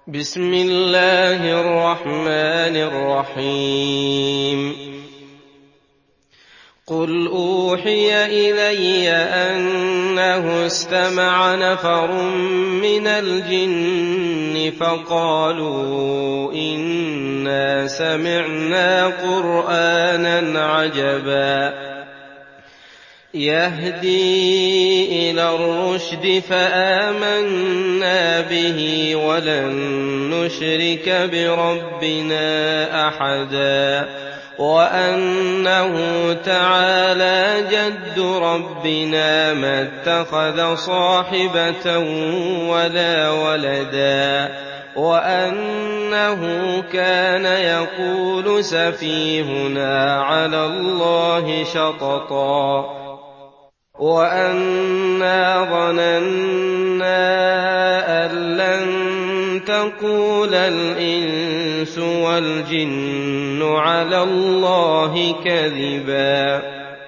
بسم الله الرحمن الرحيم قل أوحي إلي أنه استمع نفر من الجن فقالوا إنا سمعنا قرآنا عجبا يهدي إلى الرشد فآمنا به ولن نشرك بربنا أحدا وأنه تعالى جد ربنا ما اتخذ صاحبة ولا ولدا وأنه كان يقول سفيهنا على الله شططا وأنا ظننا أن لن تقول الإنس والجن على الله كذبا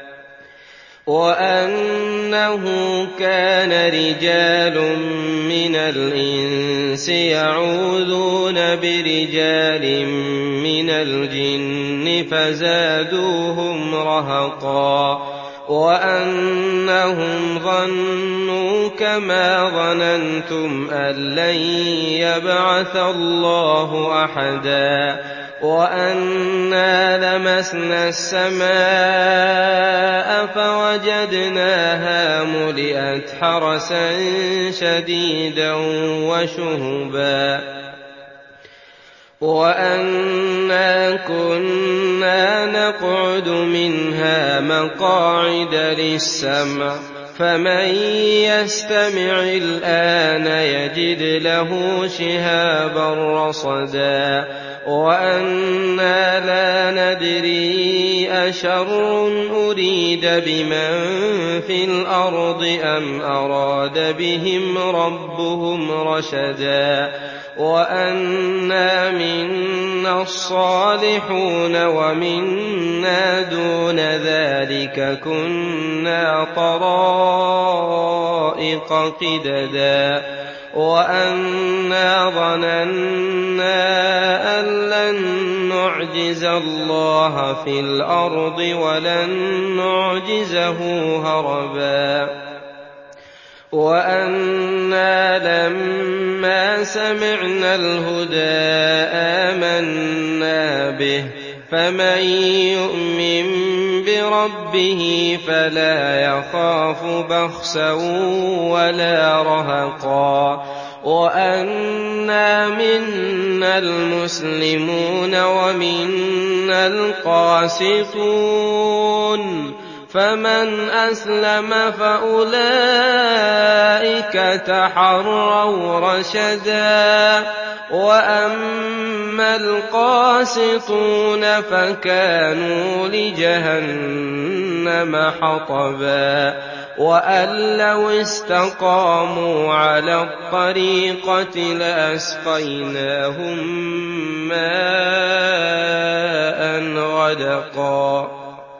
وأنه كان رجال من الإنس يعوذون برجال من الجن فزادوهم رهقا وأنهم ظنوا كما ظننتم أن لن يبعث الله أحدا وأنا لمسنا السماء فوجدناها ملئت حرسا شديدا وشهبا وأنا كنا نقعد منها مقاعد للسمع فمن يستمع الآن يجد له شهابا رصدا وأنا لا ندري أشر أريد بمن في الأرض أم أراد بهم ربهم رشدا وأنا منا الصالحون ومنا دون ذلك كنا طرائق قددا وأنا ظننا أن لن نعجز الله في الأرض ولن نعجزه هربا وأنا لما سمعنا الهدى آمنا به فمن يؤمن بربه فلا يخاف بخسا ولا رهقا وأنا منا المسلمون ومنا القاسطون فمن أسلم فأولئك تحروا رشدا وأما القاسطون فكانوا لجهنم حطبا وأن لو استقاموا على الطريقة لأسقيناهم ماء غدقا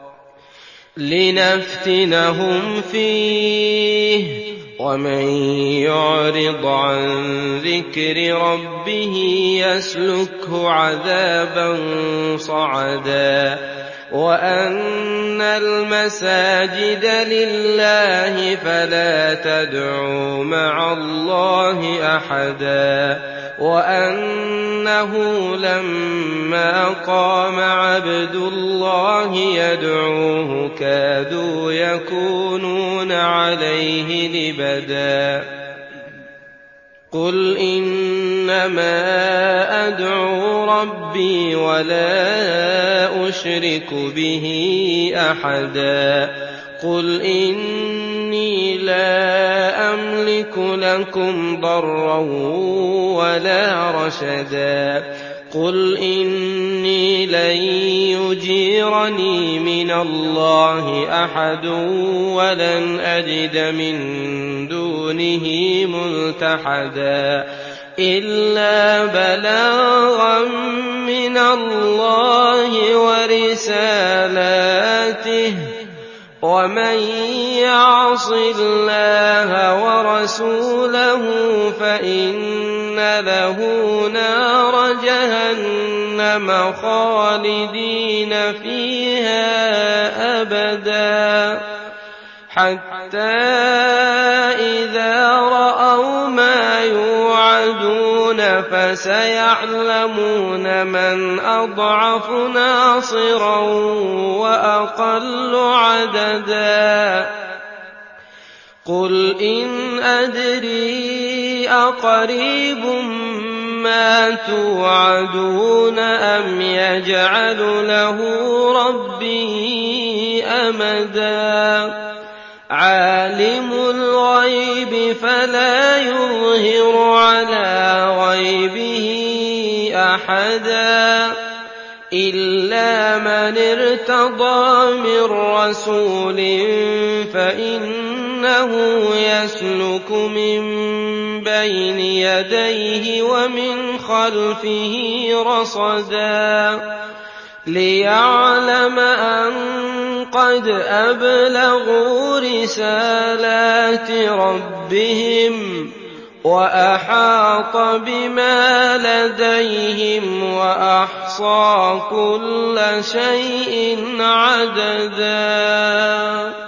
لنفتنهم فيه ومن يعرض عن ذكر ربه يسلكه عذابا صعدا وأن المساجد لله فلا تدعوا مع الله أحدا وأنه لما قام عبد الله يدعوه كادوا يكونون عليه لبدا قل إنما أدعو ربي ولا أشرك به أحدا قل إني لا أملك لكم ضرا ولا رشدا قل إني لن يجيرني من الله أحد ولن أجد من دونه ملتحدا إلا بلاغا من الله ورسالاته ومن يعص الله ورسوله فإن له نار جهنم خالدين فيها أبدا حتى إذا رأوا ما يوعدون فسيعلمون من أضعف ناصرا وأقل عددا قل إن أدري أقريب ما توعدون أم يجعل له ربي أمدا عالم الغيب فلا يظهر على غيبه أحدا إلا من ارتضى من رسول فإنه يسلك من بين يديه ومن خلفه رصدا ليعلم أن قد أبلغوا رسالات ربهم وأحاط بما لديهم وأحصى كل شيء عددا